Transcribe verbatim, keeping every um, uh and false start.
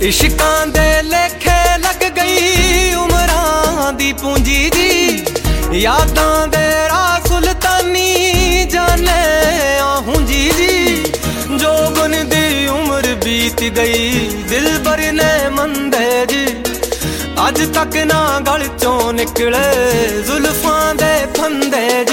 इश्कां दे लेखे लग गई उमरां दी पूंजी जी। यादां दे राह सुल्तानी जाने आहूं जी जी। जोगन दी उम्र बीत गई दिल बर ने मंदे जी। अज तक ना गल चों निकले जुल्फां दे फंदे जी।